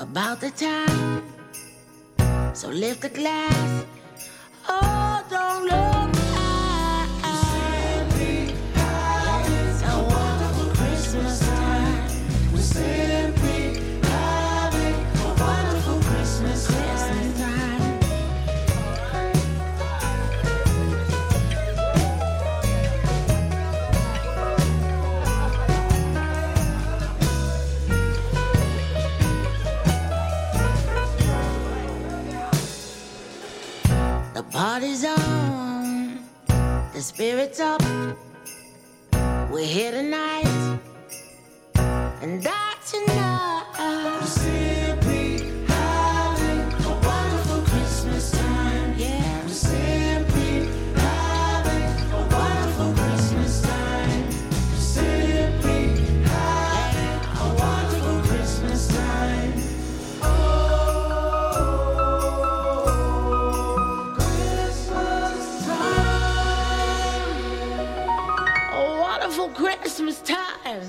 about the time. So lift the glass. Oh, don't look back. Simply having a wonderful Christmas time. We're simply having a wonderful Christmas time. The party's on, the spirit's up. We're here tonight, and that's enough. We're simply having a wonderful Christmas time. Yeah, we're simply having a wonderful Christmas time. We're simply having a wonderful Christmas time. Christmas time.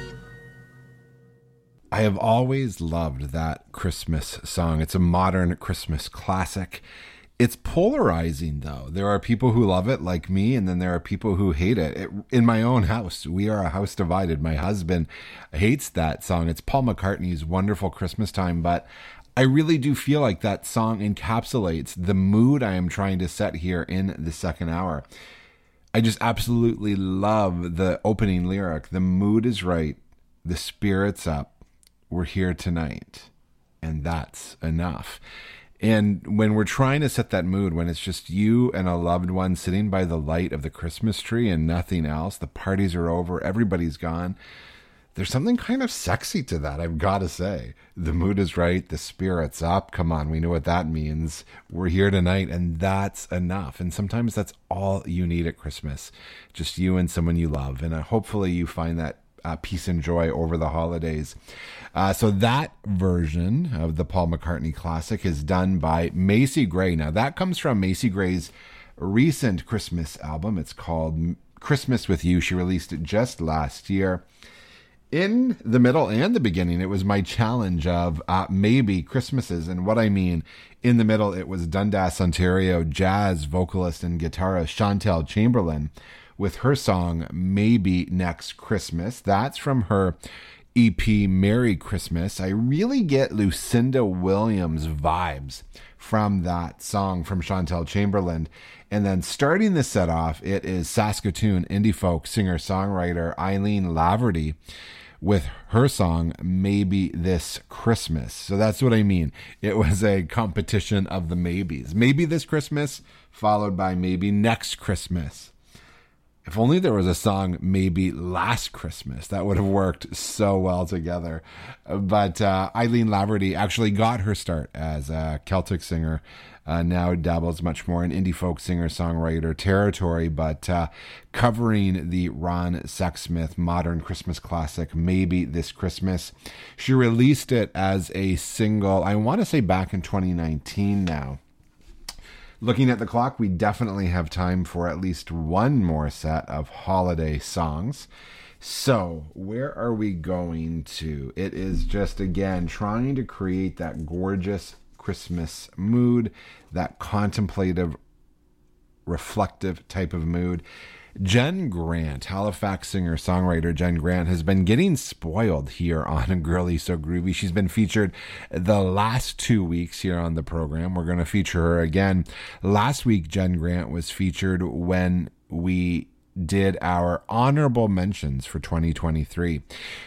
I have always loved that Christmas song. It's a modern Christmas classic. It's polarizing, though. There are people who love it, like me, and then there are people who hate it. In my own house, we are a house divided. My husband hates that song. It's Paul McCartney's Wonderful Christmas Time, but I really do feel like that song encapsulates the mood I am trying to set here in the second hour. I just absolutely love the opening lyric. The mood is right. The spirit's up. We're here tonight. And that's enough. And when we're trying to set that mood, when it's just you and a loved one sitting by the light of the Christmas tree and nothing else, the parties are over, everybody's gone. There's something kind of sexy to that, I've got to say. The mood is right, the spirit's up. Come on, we know what that means. We're here tonight, and that's enough. And sometimes that's all you need at Christmas. Just you and someone you love. And hopefully you find that peace and joy over the holidays. So that version of the Paul McCartney classic is done by Macy Gray. Now, that comes from Macy Gray's recent Christmas album. It's called Christmas With You. She released it just last year. In the middle and the beginning, it was my challenge of maybe Christmases. And what I mean, in the middle, it was Dundas, Ontario jazz vocalist and guitarist Chantel Chamberlain with her song Maybe Next Christmas. That's from her EP Merry Christmas. I really get Lucinda Williams vibes from that song from Chantel Chamberlain. And then starting the set off, it is Saskatoon indie folk singer-songwriter Eileen Laverty with her song, Maybe This Christmas. So that's what I mean. It was a competition of the maybes. Maybe this Christmas, followed by maybe next Christmas. If only there was a song, Maybe Last Christmas. That would have worked so well together. But Eileen Laverty actually got her start as a Celtic singer. Now dabbles much more in indie folk singer-songwriter territory, but covering the Ron Sexsmith modern Christmas classic, Maybe This Christmas. She released it as a single, I want to say back in 2019 now. Looking at the clock, we definitely have time for at least one more set of holiday songs. So, where are we going to? It is just, again, trying to create that gorgeous Christmas mood, that contemplative, reflective type of mood. Jen Grant, Halifax singer-songwriter Jen Grant, has been getting spoiled here on Girly So Groovy. She's been featured the last 2 weeks here on the program. We're going to feature her again. Last week, Jen Grant was featured when we did our honorable mentions for 2023.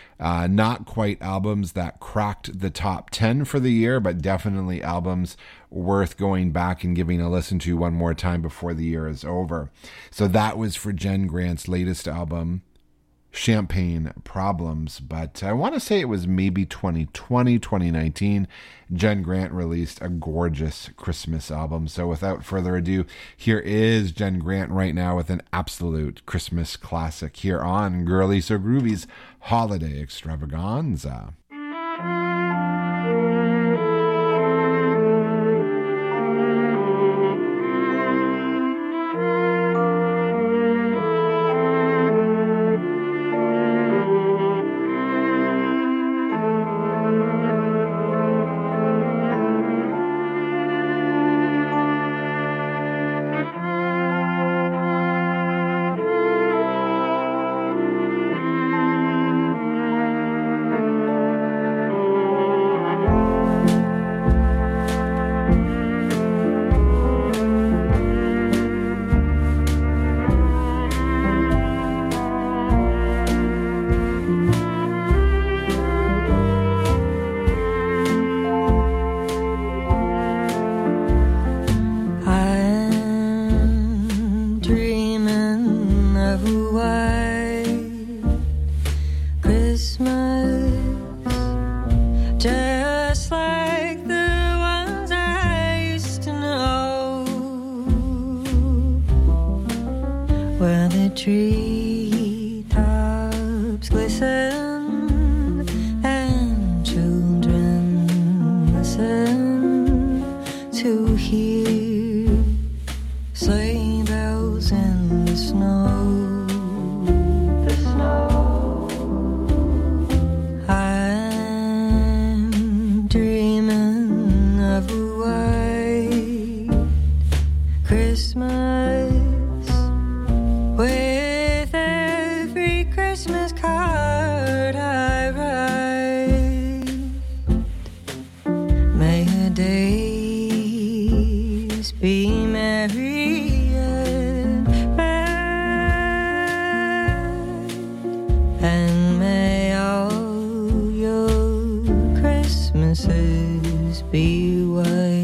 Not quite albums that cracked the top 10 for the year, but definitely albums worth going back and giving a listen to one more time before the year is over. So that was for Jen Grant's latest album, Champagne Problems. But I want to say it was maybe 2020, 2019. Jen Grant released a gorgeous Christmas album. So without further ado, here is Jen Grant right now with an absolute Christmas classic here on Girly So Groovy's Holiday Extravaganza. treetops glisten and children listen to hear sleigh bells in the snow. The snow. I'm dreaming of a white Christmas. With every Christmas card I write, may your days be merry and bright, and may all your Christmases be white.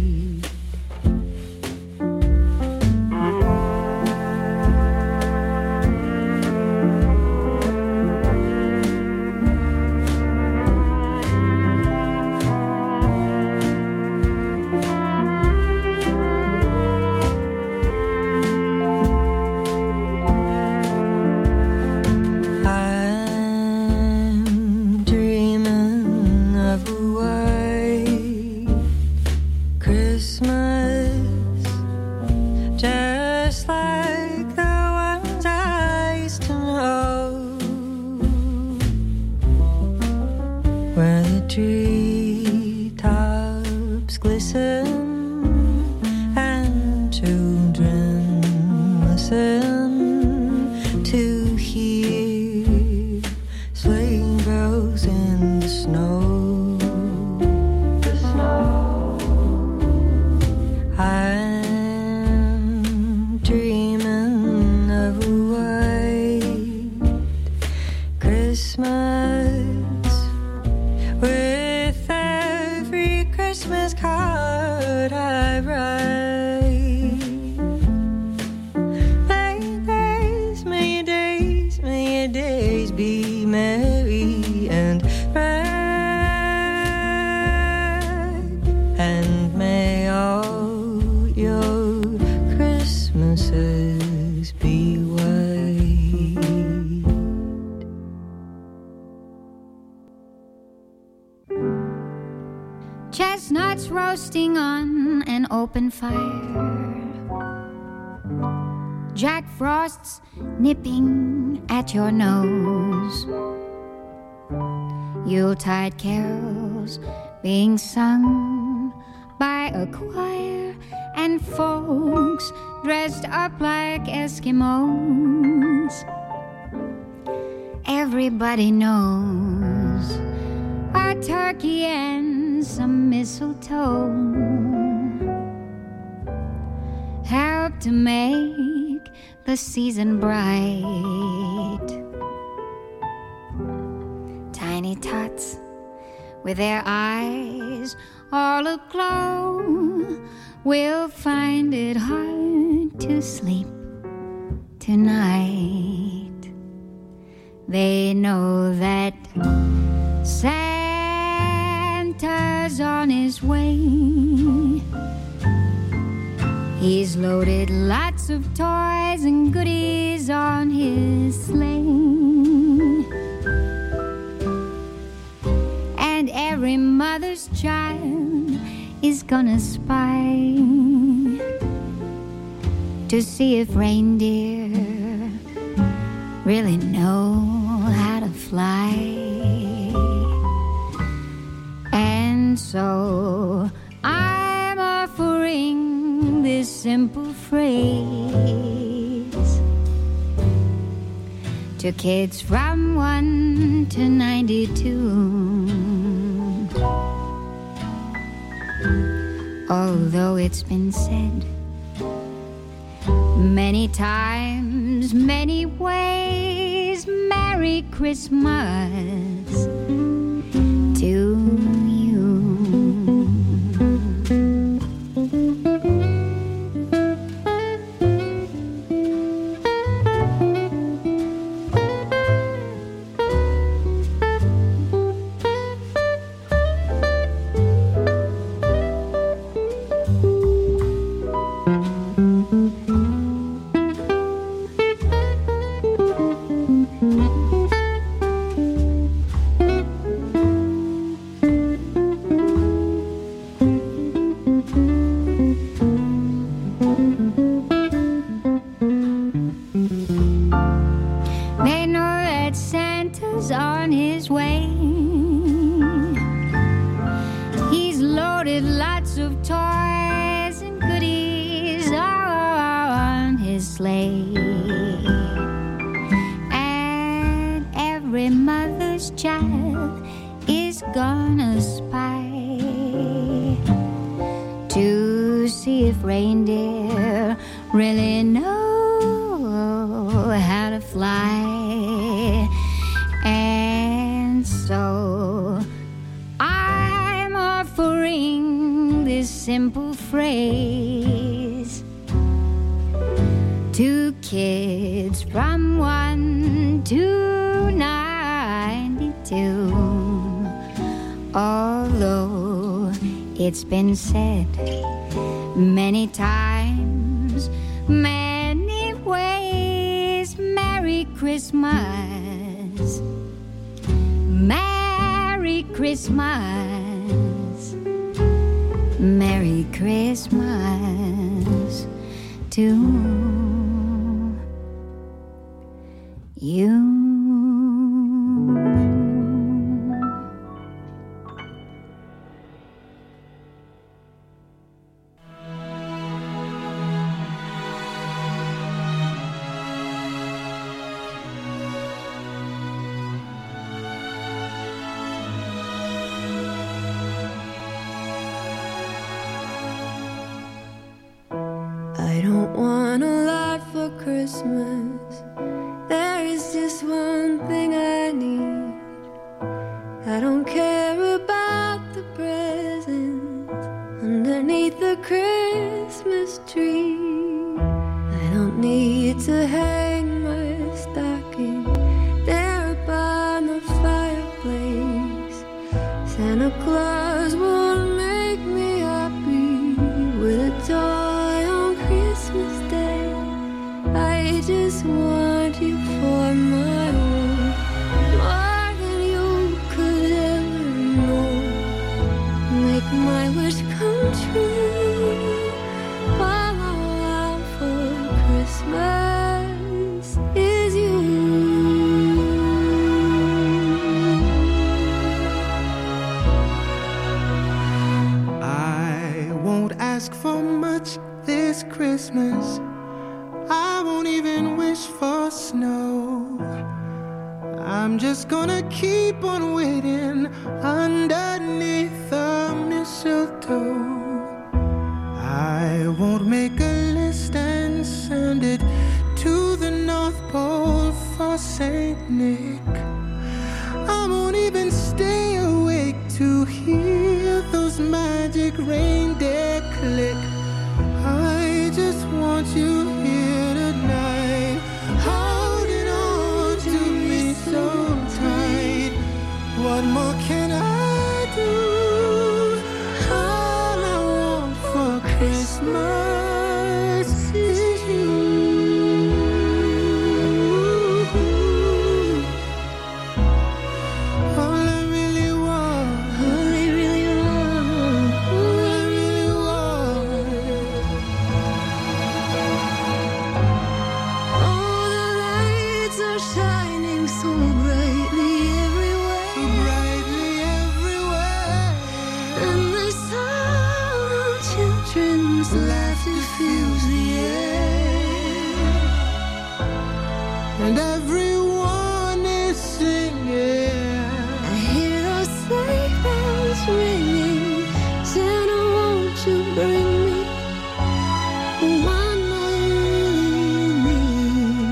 Treetops glisten and children listen to hear sleigh bells in the snow. The snow. I'm dreaming of a white Christmas. With every Christmas card I write, may your days be merry and bright, and may all your Christmases be white. Chestnuts roasting on an open fire, Jack Frost's nipping at your nose, Yuletide carols being sung by a choir, and folks dressed up like Eskimos. Everybody knows a turkey and some mistletoe help to make the season bright. Tiny tots with their eyes all aglow will find it hard to sleep tonight. They know that Santa's on his way. He's loaded lots of toys and goodies on his sleigh. And every mother's child is gonna spy to see if reindeer really know how to fly. And so I'm offering this simple phrase to kids from 1 to 92. Although it's been said many times, many ways, Merry Christmas to you. child is gonna spy to see if reindeer really know how to fly. And so I'm offering this simple phrase to kids from 1 to 92. Although it's been said many times, many ways, Merry Christmas, Merry Christmas, Merry Christmas to you. I don't want a lot for Christmas. There is just one thing I need. I don't care about the presents underneath the Christmas tree. I don't need to hang my stocking there upon the fireplace. Santa Claus won't make me happy with a toy on Christmas Day. I just want you for my own, more than you could ever know. Make my wish come true. All I want for Christmas is you. I won't ask for much this Christmas. I won't even wish for snow. I'm just gonna keep on waiting underneath the mistletoe. I won't make a list and send it to the North Pole for Saint Nick. I won't even stay awake to hear those magic reindeer click. I just want you here tonight, holding on to me so tight. What more can I do? All I want for Christmas is you. All I really want, all I really want, all I really want. Oh, the lights are shining so brightly everywhere, So brightly everywhere, and the sound of children's laughter fills the air. and everyone is singing. I hear those sleigh bells ringing. Santa, won't you bring me the one I really need?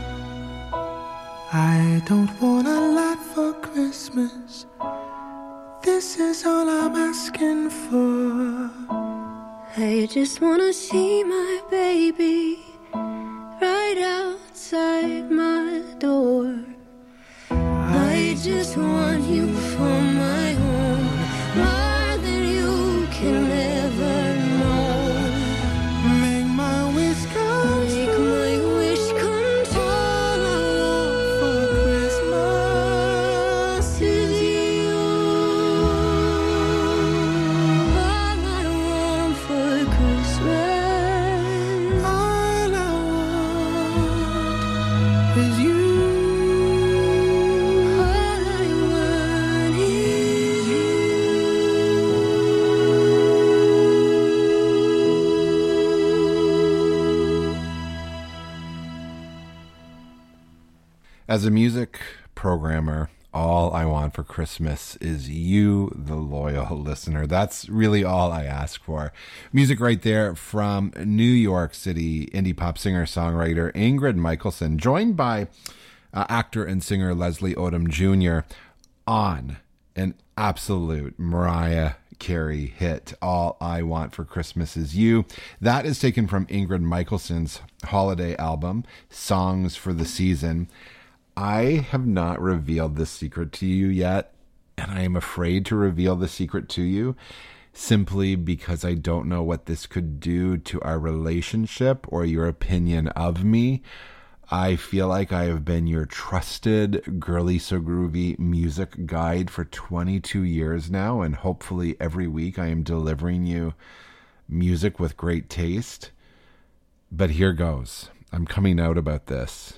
I don't want a lot for Christmas. This is all I'm asking for. I just wanna see my baby right outside my door. I just want you for my own, more than you can ever know. Make my wish come Make true. my wish come true. All I want for Christmas Is you. All I want for Christmas. all I want is you. All I want is you. As a music programmer, All I want for Christmas is you, the loyal listener. That's really all I ask for. Music right there from New York City indie pop singer-songwriter Ingrid Michaelson, joined by actor and singer Leslie Odom Jr. on an absolute Mariah Carey hit, All I Want for Christmas Is You. That is taken from Ingrid Michaelson's holiday album, Songs for the Season. I have not revealed this secret to you yet, and I am afraid to reveal the secret to you simply because I don't know what this could do to our relationship or your opinion of me. I feel like I have been your trusted Girly So Groovy music guide for 22 years now, and hopefully every week I am delivering you music with great taste. But here goes. I'm coming out about this.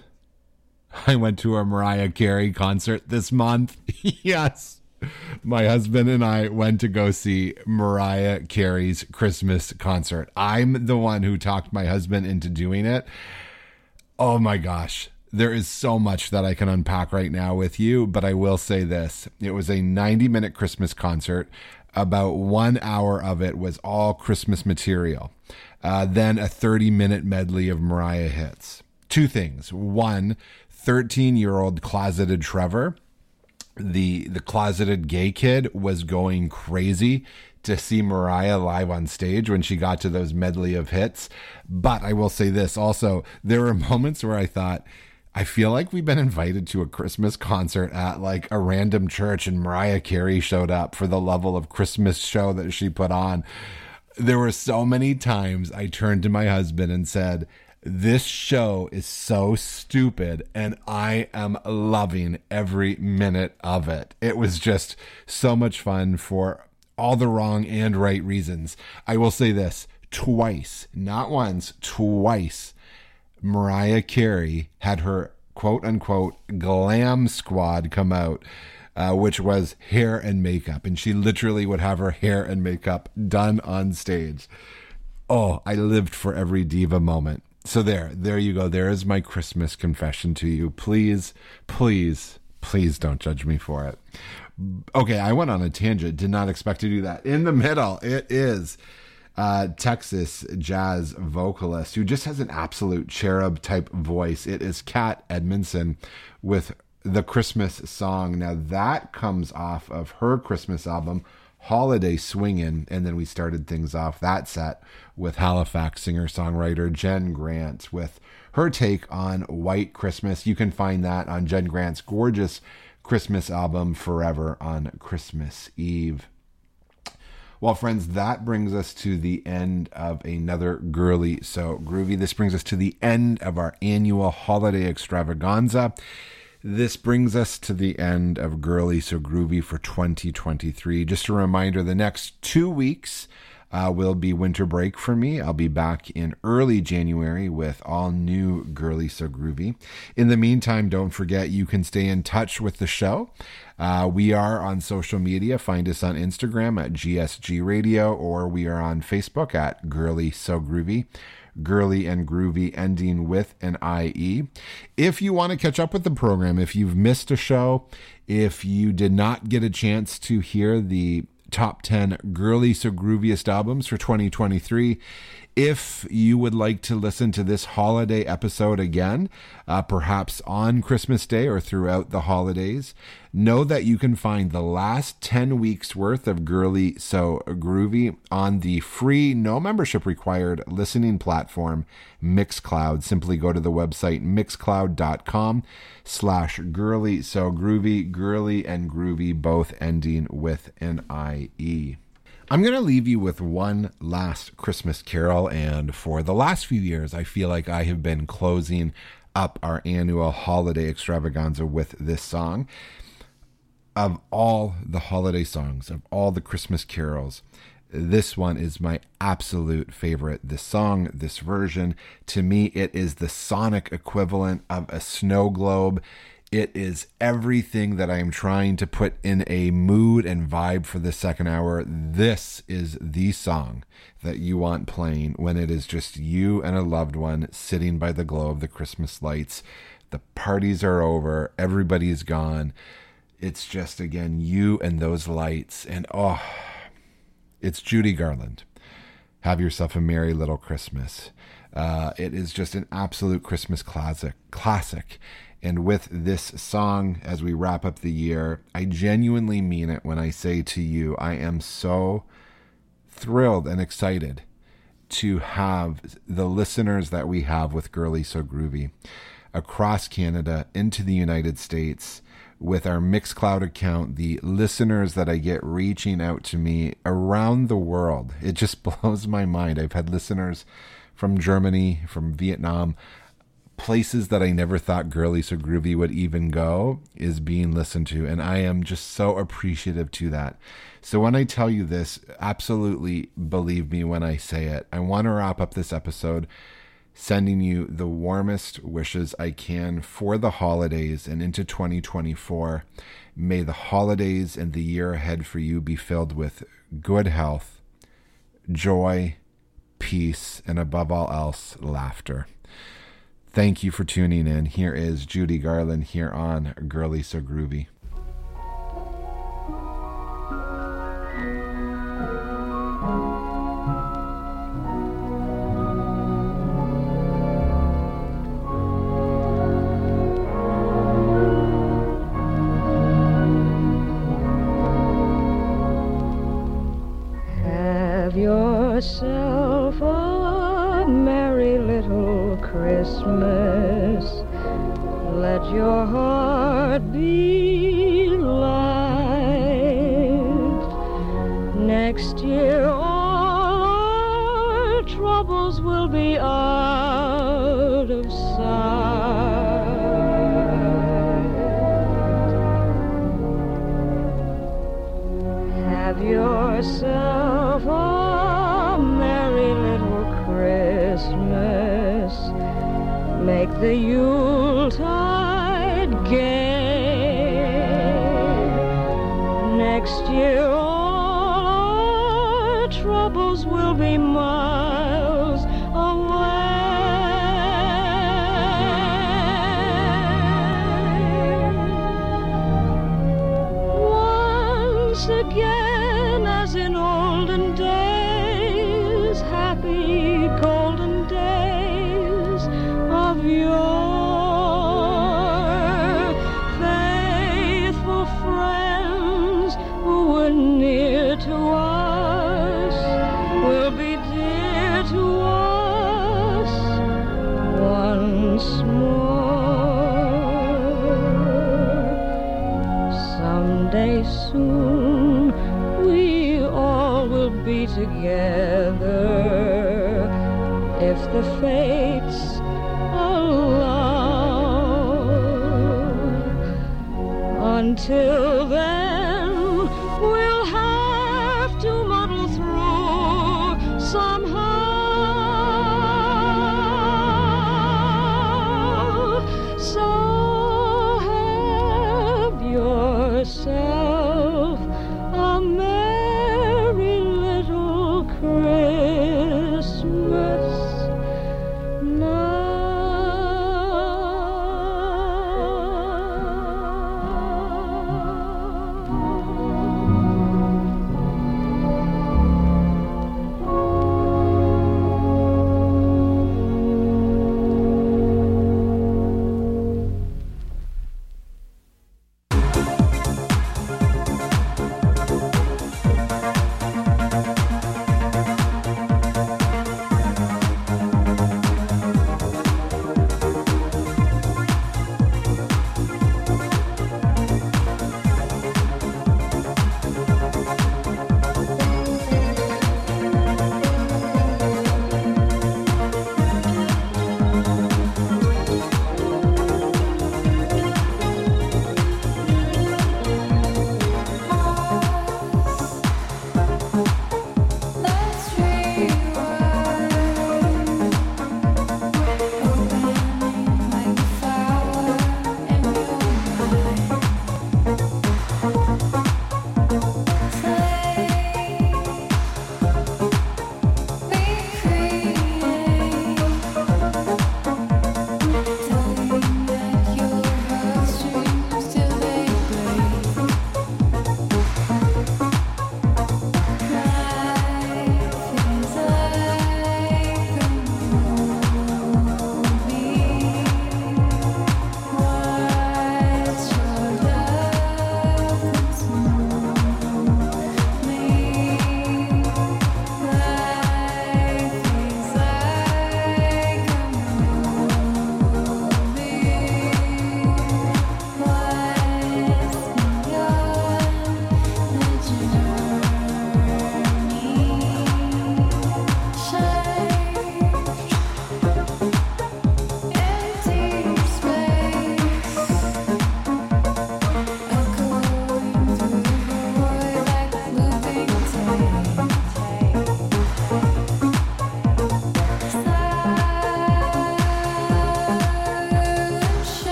I went to a Mariah Carey concert this month. Yes. My husband and I went to go see Mariah Carey's Christmas concert. I'm the one who talked my husband into doing it. Oh my gosh. There is so much that I can unpack right now with you, but I will say this. It was a 90-minute Christmas concert. About 1 hour of it was all Christmas material. Then a 30-minute medley of Mariah hits. Two things. One, 13-year-old closeted Trevor, the closeted gay kid, was going crazy to see Mariah live on stage when she got to those medley of hits. But I will say this also, there were moments where I thought, I feel like we've been invited to a Christmas concert at like a random church and Mariah Carey showed up for the level of Christmas show that she put on. There were so many times I turned to my husband and said, this show is so stupid and I am loving every minute of it. It was just so much fun for all the wrong and right reasons. I will say this, twice, not once, twice, Mariah Carey had her quote unquote glam squad come out, which was hair and makeup. And she literally would have her hair and makeup done on stage. Oh, I lived for every diva moment. So there you go. There is my Christmas confession to you. Please, please, please don't judge me for it. Okay, I went on a tangent. Did not expect to do that. In the middle, it is Texas jazz vocalist who just has an absolute cherub type voice. It is Kat Edmondson with the Christmas song. Now that comes off of her Christmas album, Holiday Swingin', and then we started things off that set with Halifax singer-songwriter Jen Grant with her take on White Christmas. You can find that on Jen Grant's gorgeous Christmas album, Forever on Christmas Eve. Well, friends, that brings us to the end of another Girly So Groovy. This brings us to the end of our annual holiday extravaganza. This brings us to the end of Girly So Groovy for 2023. Just a reminder, the next 2 weeks will be winter break for me. I'll be back in early January with all new Girly So Groovy. In the meantime, don't forget you can stay in touch with the show. We are on social media. Find us on Instagram at GSG Radio, or we are on Facebook at Girly So Groovy. Girly and Groovy ending with an IE. If you want to catch up with the program, if you've missed a show, if you did not get a chance to hear the top 10 Girly So Grooviest albums for 2023, if you would like to listen to this holiday episode again, perhaps on Christmas Day or throughout the holidays, know that you can find the last 10 weeks worth of Girly So Groovy on the free, no membership required listening platform Mixcloud. Simply go to the website mixcloud.com/Girly So Groovy, Girly and Groovy both ending with an IE. I'm going to leave you with one last Christmas carol, and for the last few years, I feel like I have been closing up our annual holiday extravaganza with this song. Of all the holiday songs, of all the Christmas carols, this one is my absolute favorite. This song, this version, to me, it is the sonic equivalent of a snow globe. It is everything that I am trying to put in a mood and vibe for the second hour. This is the song that you want playing when it is just you and a loved one sitting by the glow of the Christmas lights. The parties are over. Everybody's gone. It's just, again, you and those lights. And oh, it's Judy Garland. Have yourself a merry little Christmas. It is just an absolute Christmas classic. And with this song, as we wrap up the year, I genuinely mean it when I say to you, I am so thrilled and excited to have the listeners that we have with Girly So Groovy across Canada into the United States, with our Mixcloud account, the listeners that I get reaching out to me around the world. It just blows my mind. I've had listeners from Germany, from Vietnam, places that I never thought Girly So Groovy would even go is being listened to. And I am just so appreciative to that. So when I tell you this, absolutely believe me when I say it. I want to wrap up this episode sending you the warmest wishes I can for the holidays and into 2024. May the holidays and the year ahead for you be filled with good health, joy, peace, and above all else, laughter. Thank you for tuning in. Here is Judy Garland here on Girly So Groovy. Have yourself a merry little Christmas. Let your heart be light. Next year all our troubles will be out of sight. Have yourself a merry little Christmas. Make the Yuletide gay. Next year all our troubles will be miles away. Once again, as in olden days, happy golden days of yore, faithful friends who were near to us will be dear to us once more. Someday soon we all will be together if the fates allow. Until then,